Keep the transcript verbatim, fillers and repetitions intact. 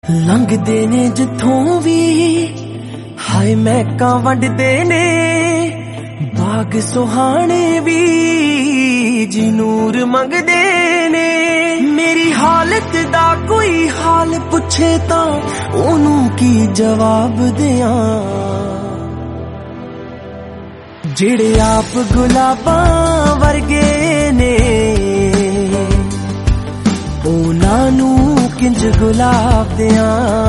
लंघदे ने जिथों भी हाय महकां वंडदे ने बाग सुहाने भी जी नूर मंगदे ने। मेरी हालत दा कोई हाल पुछे तां ओनू की जवाब दियां, जेड़े आप गुलाबां वर्गे ने ओना नू किंज गुलाब दियां।